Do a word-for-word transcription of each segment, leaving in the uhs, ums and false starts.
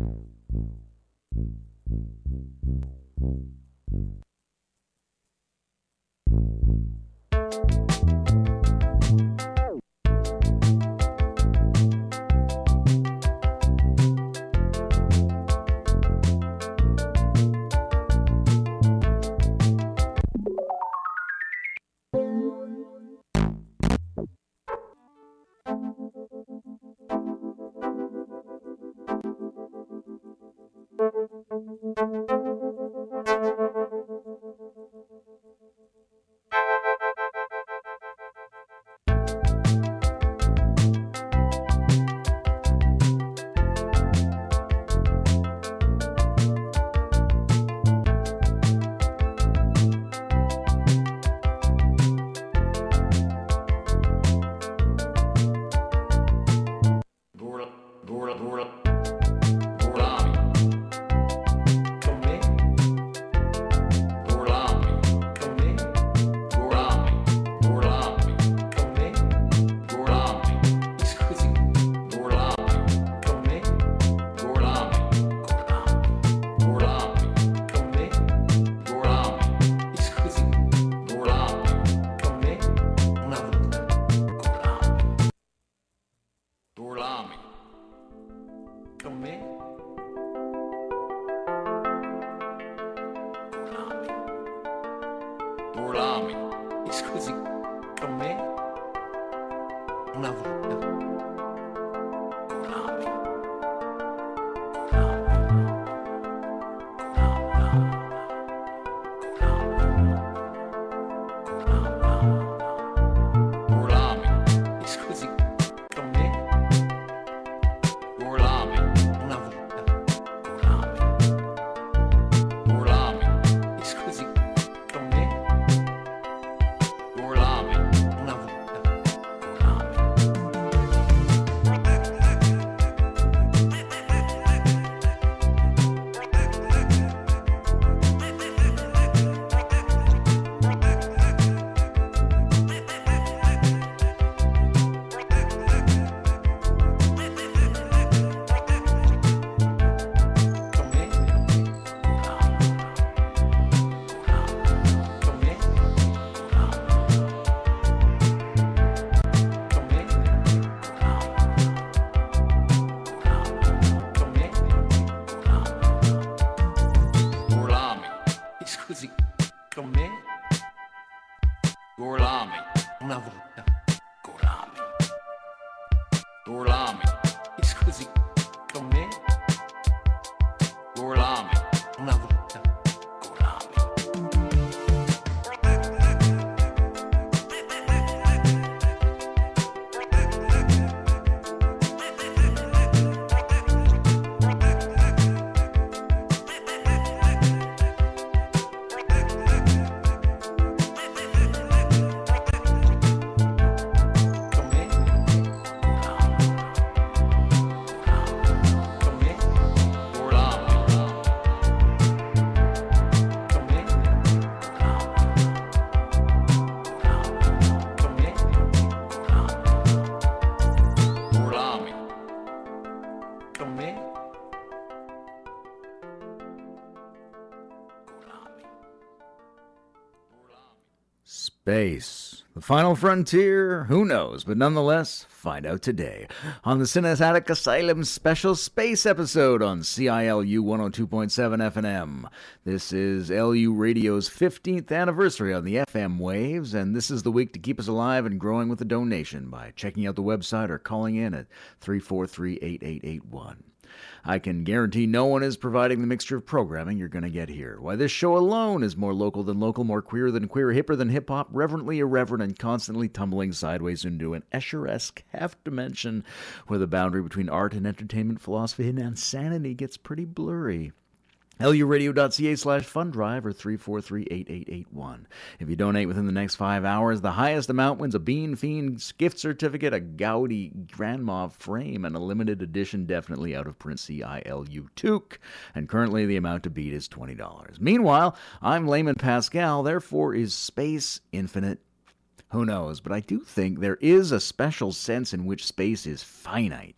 Space. The final frontier? Who knows? But nonetheless, find out today on the Cinematic Asylum special space episode on C I L U one oh two point seven F M. This is L U Radio's fifteenth anniversary on the F M waves, and this is the week to keep us alive and growing with a donation by checking out the website or calling in at three four three, eight eight eight one. I can guarantee no one is providing the mixture of programming you're going to get here. Why, this show alone is more local than local, more queer than queer, hipper than hip-hop, reverently irreverent, and constantly tumbling sideways into an Escher-esque half-dimension where the boundary between art and entertainment, philosophy, and insanity gets pretty blurry. L U radio dot C A slash fund drive or three four three, eight eight eight one. If you donate within the next five hours, the highest amount wins a Bean Fiend gift certificate, a Gaudi Grandma frame, and a limited edition, definitely out of print C I L U toque. And currently the amount to beat is twenty dollars. Meanwhile, I'm Layman Pascal, therefore is space infinite? Who knows, but I do think there is a special sense in which space is finite.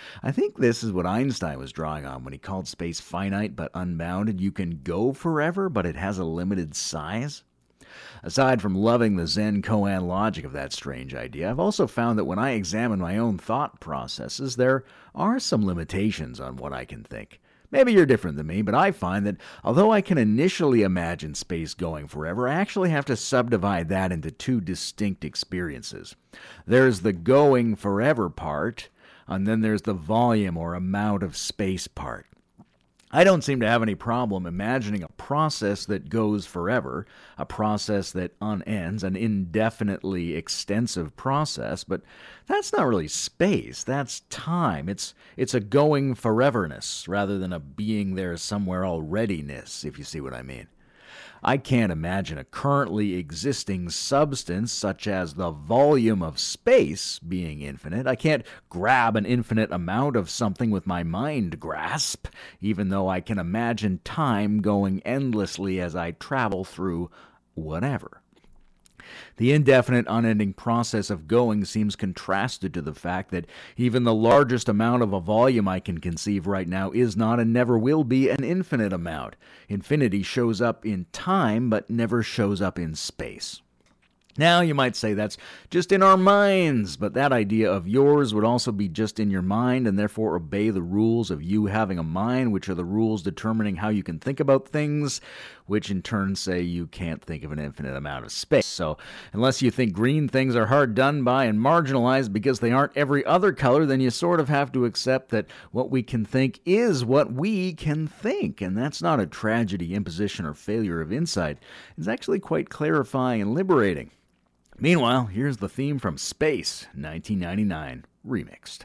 I think this is what Einstein was drawing on when he called space finite but unbounded. You can go forever, but it has a limited size. Aside from loving the Zen koan logic of that strange idea, I've also found that when I examine my own thought processes, there are some limitations on what I can think. Maybe you're different than me, but I find that although I can initially imagine space going forever, I actually have to subdivide that into two distinct experiences. There's the going forever part, and then there's the volume or amount of space part. I don't seem to have any problem imagining a process that goes forever, a process that unends, an indefinitely extensive process, but that's not really space, that's time. It's it's a going foreverness rather than a being there somewhere already-ness, if you see what I mean. I can't imagine a currently existing substance such as the volume of space being infinite. I can't grab an infinite amount of something with my mind grasp, even though I can imagine time going endlessly as I travel through whatever. The indefinite, unending process of going seems contrasted to the fact that even the largest amount of a volume I can conceive right now is not and never will be an infinite amount. Infinity shows up in time, but never shows up in space. Now, you might say that's just in our minds, but that idea of yours would also be just in your mind and therefore obey the rules of you having a mind, which are the rules determining how you can think about things, which in turn say you can't think of an infinite amount of space. So, unless you think green things are hard done by and marginalized because they aren't every other color, then you sort of have to accept that what we can think is what we can think. And that's not a tragedy, imposition, or failure of insight. It's actually quite clarifying and liberating. Meanwhile, here's the theme from Space, nineteen ninety-nine, remixed.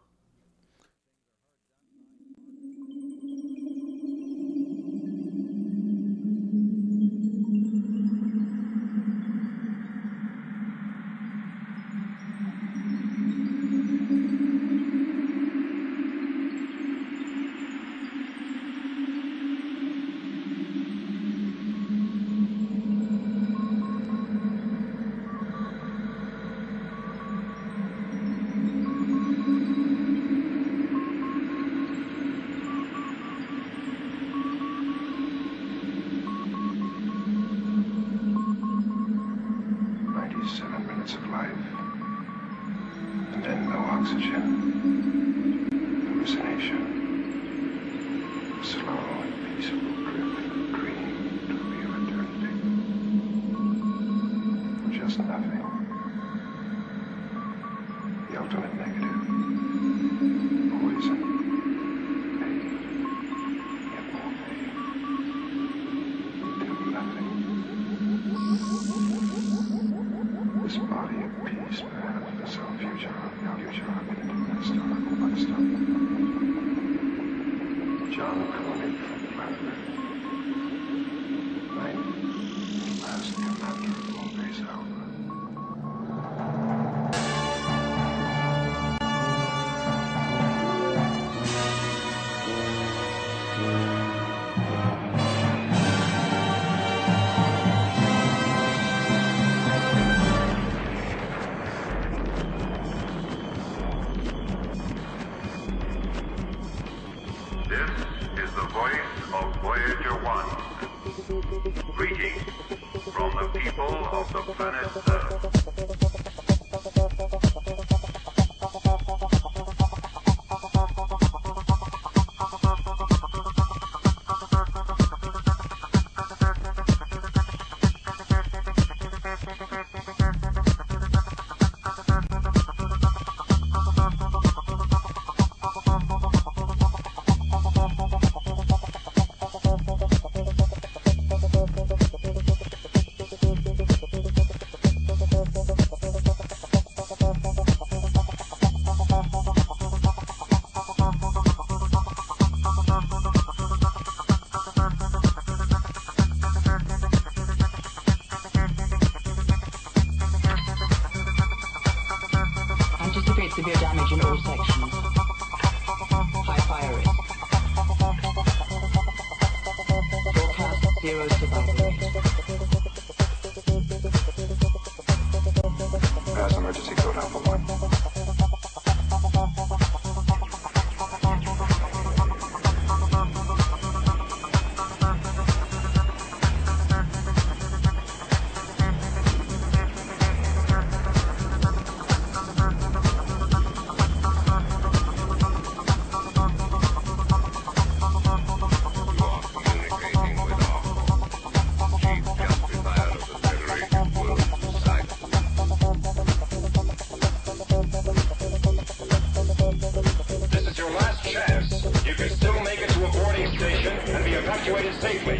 Seven minutes of life, and then no oxygen, hallucination, slow and peaceful drift from dream to real eternity. Just nothing. The ultimate negative. Poison. Pain. Yet more pain. Till nothing. This body of peace, perhaps, the some future, the future of it, and stop, but stop. John Connick from Planet. Night, last unnatural days over. Greetings from the people of the planet Earth. Severe damage in all sections. High fire risk. Forecast zero survival rate. Pass emergency code Alpha one. evacuated safely.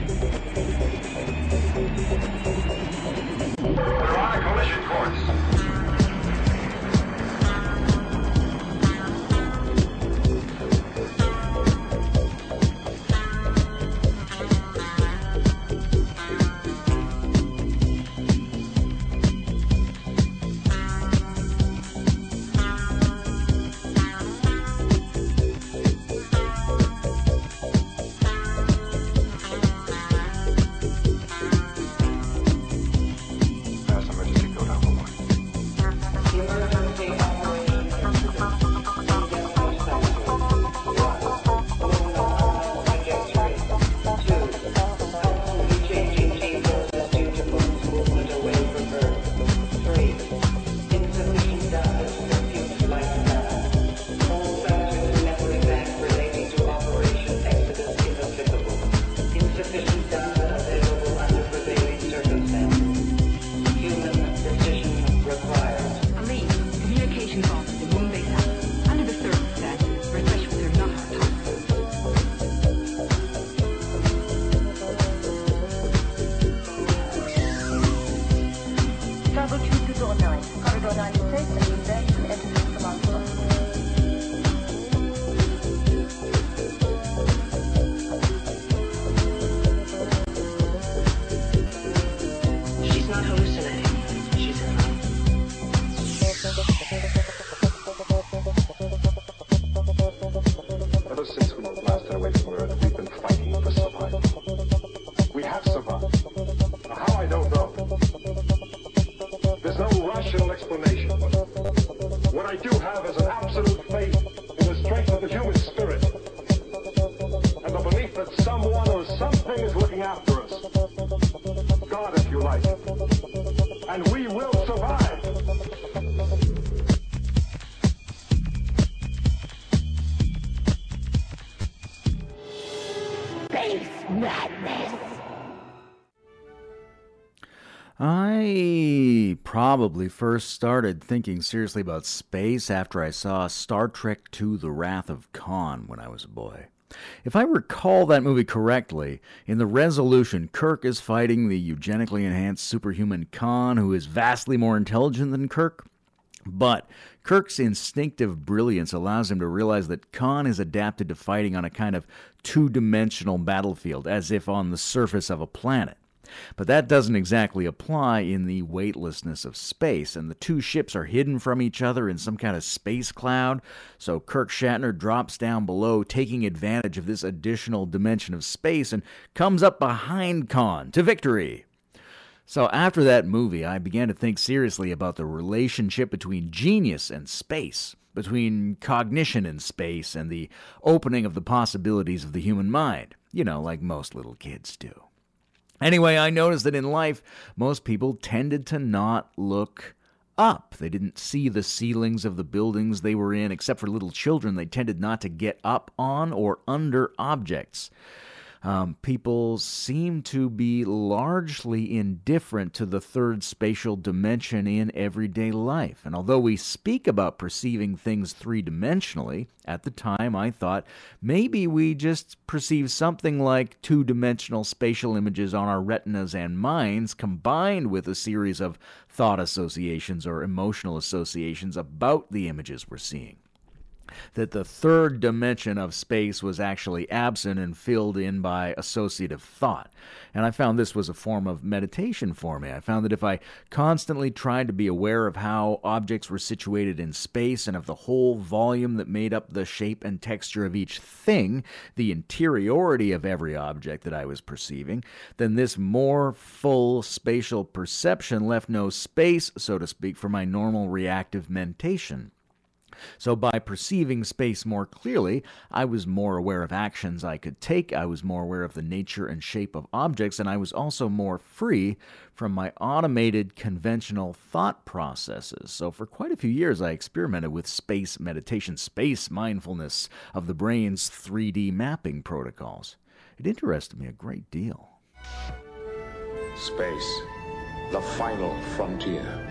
We're on a collision course. Fast emergency code Alpha One. Insufficient data available under prevailing circumstances. Human decision required. Police, communication box to Moonbase House. Under the circumstances, refreshments are not possible. Travel to Door nine. Corridor nine is safe and in there you can enter the command block. She's not hallucinating. She's in love. Ever since we blasted away from Earth, we've been fighting for survival. We have survived. How, I don't know. There's no rational explanation. What I do have is an absolute faith in the strength of the human spirit and the belief that someone or something is looking after us. God, if you like. And we will survive. I probably first started thinking seriously about space after I saw Star Trek two The Wrath of Khan when I was a boy. If I recall that movie correctly, in the resolution, Kirk is fighting the eugenically enhanced superhuman Khan, who is vastly more intelligent than Kirk. But Kirk's instinctive brilliance allows him to realize that Khan is adapted to fighting on a kind of two-dimensional battlefield, as if on the surface of a planet. But that doesn't exactly apply in the weightlessness of space, and the two ships are hidden from each other in some kind of space cloud, so Kirk Shatner drops down below, taking advantage of this additional dimension of space, and comes up behind Khan to victory. So after that movie, I began to think seriously about the relationship between genius and space, between cognition and space, and the opening of the possibilities of the human mind, you know, like most little kids do. Anyway, I noticed that in life, most people tended to not look up. They didn't see the ceilings of the buildings they were in. Except for little children, they tended not to get up on or under objects. Um, people seem to be largely indifferent to the third spatial dimension in everyday life. And although we speak about perceiving things three-dimensionally, at the time I thought maybe we just perceive something like two-dimensional spatial images on our retinas and minds combined with a series of thought associations or emotional associations about the images we're seeing. That the third dimension of space was actually absent and filled in by associative thought. And I found this was a form of meditation for me. I found that if I constantly tried to be aware of how objects were situated in space and of the whole volume that made up the shape and texture of each thing, the interiority of every object that I was perceiving, then this more full spatial perception left no space, so to speak, for my normal reactive mentation. So by perceiving space more clearly, I was more aware of actions I could take, I was more aware of the nature and shape of objects, and I was also more free from my automated conventional thought processes. So for quite a few years I experimented with space meditation, space mindfulness of the brain's three D mapping protocols. It interested me a great deal. Space, the final frontier.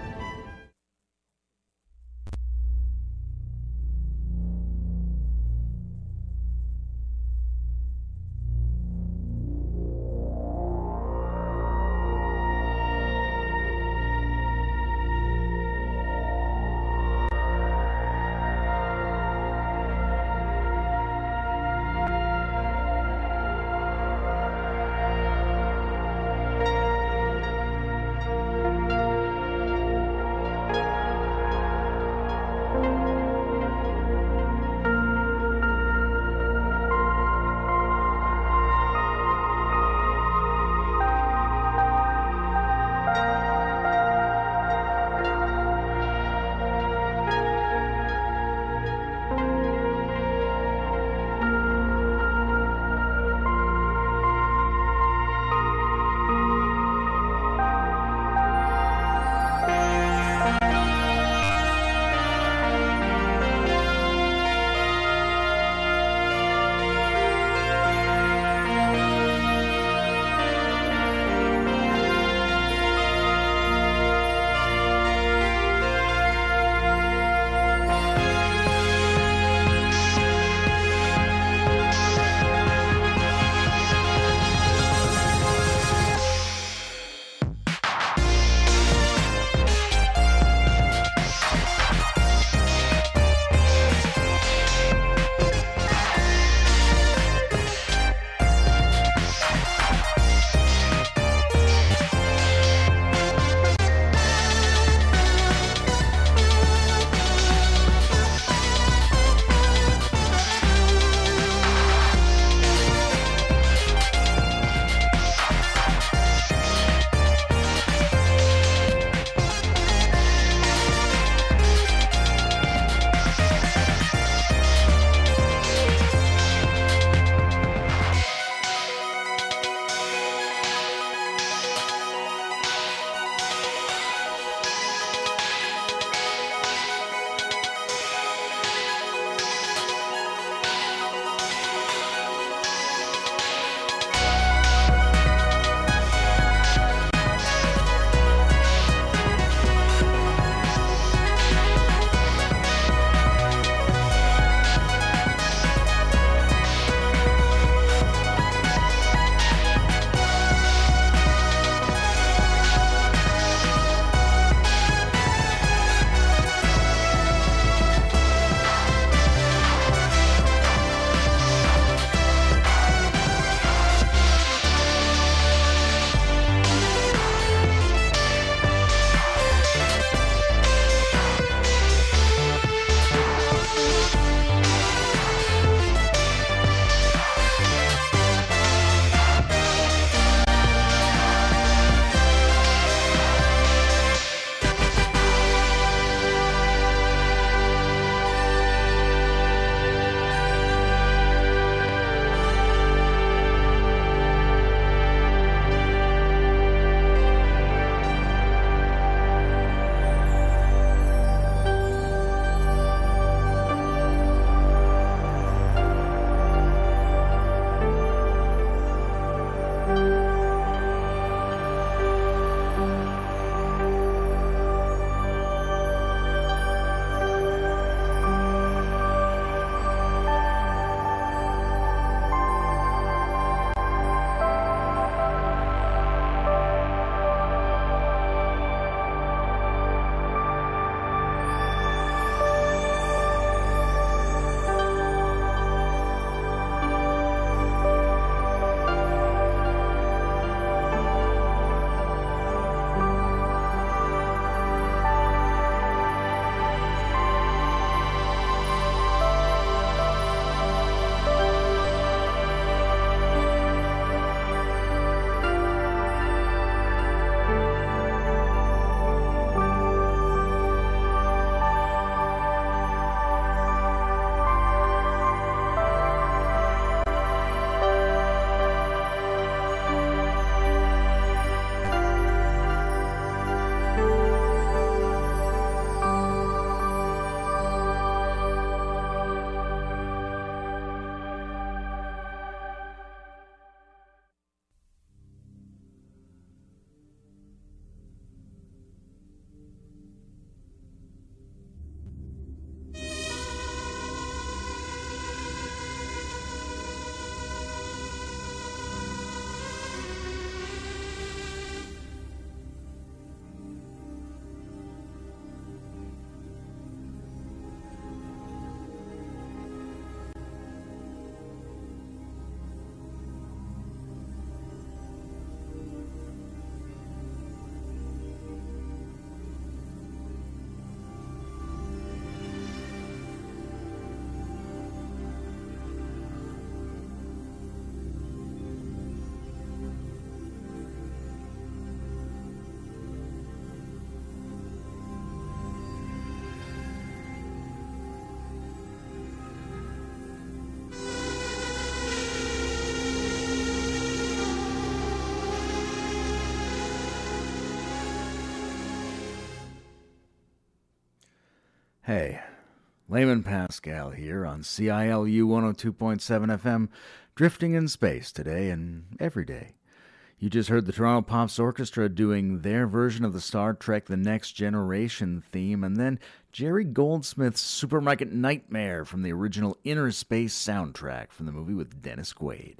Hey, Layman Pascal here on C I L U one oh two point seven F M, drifting in space today and every day. You just heard the Toronto Pops Orchestra doing their version of the Star Trek The Next Generation theme, and then Jerry Goldsmith's Supermarket Nightmare from the original Inner Space soundtrack from the movie with Dennis Quaid.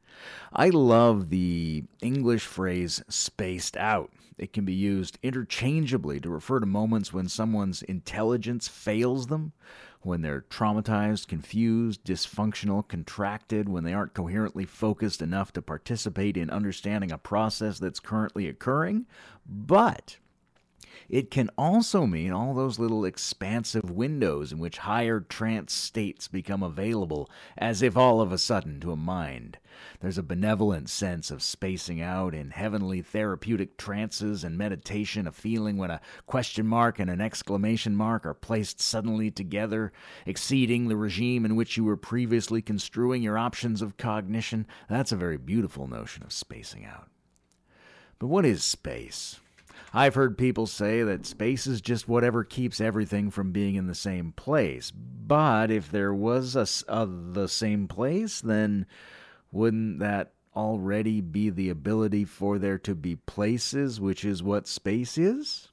I love the English phrase spaced out. It can be used interchangeably to refer to moments when someone's intelligence fails them, when they're traumatized, confused, dysfunctional, contracted, when they aren't coherently focused enough to participate in understanding a process that's currently occurring. But it can also mean all those little expansive windows in which higher trance states become available, as if all of a sudden to a mind. There's a benevolent sense of spacing out in heavenly therapeutic trances and meditation, a feeling when a question mark and an exclamation mark are placed suddenly together, exceeding the regime in which you were previously construing your options of cognition. That's a very beautiful notion of spacing out. But what is space? I've heard people say that space is just whatever keeps everything from being in the same place. But if there was a, a, the same place, then wouldn't that already be the ability for there to be places, which is what space is?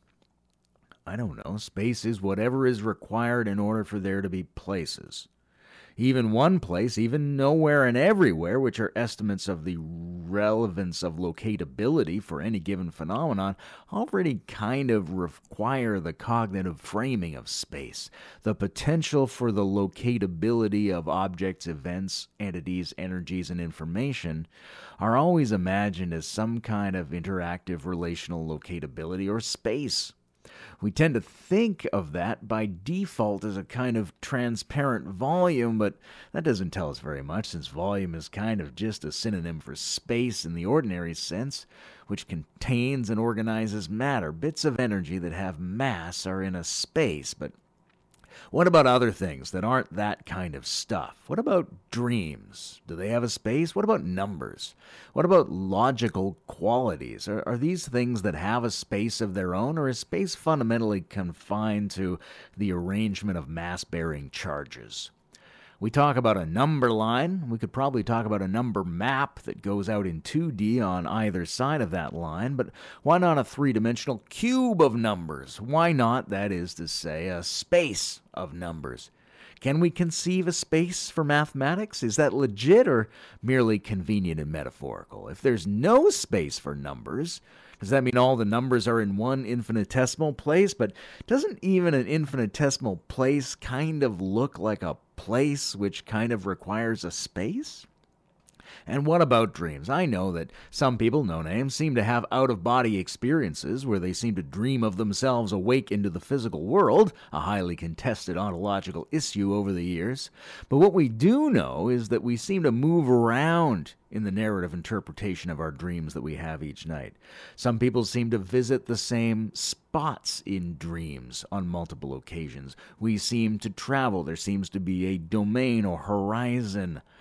I don't know. Space is whatever is required in order for there to be places. Even one place, even nowhere and everywhere, which are estimates of the relevance of locatability for any given phenomenon, already kind of require the cognitive framing of space. The potential for the locatability of objects, events, entities, energies, and information are always imagined as some kind of interactive relational locatability or space. We tend to think of that by default as a kind of transparent volume, but that doesn't tell us very much, since volume is kind of just a synonym for space in the ordinary sense, which contains and organizes matter. Bits of energy that have mass are in a space, but what about other things that aren't that kind of stuff? What about dreams? Do they have a space? What about numbers? What about logical qualities? Are, are these things that have a space of their own, or is space fundamentally confined to the arrangement of mass-bearing charges? We talk about a number line. We could probably talk about a number map that goes out in two D on either side of that line, but why not a three-dimensional cube of numbers? Why not, that is to say, a space of numbers? Can we conceive a space for mathematics? Is that legit or merely convenient and metaphorical? If there's no space for numbers, does that mean all the numbers are in one infinitesimal place? But doesn't even an infinitesimal place kind of look like a place which kind of requires a space? And what about dreams? I know that some people, no names, seem to have out-of-body experiences where they seem to dream of themselves awake into the physical world, a highly contested ontological issue over the years. But what we do know is that we seem to move around in the narrative interpretation of our dreams that we have each night. Some people seem to visit the same spots in dreams on multiple occasions. We seem to travel. There seems to be a domain or horizon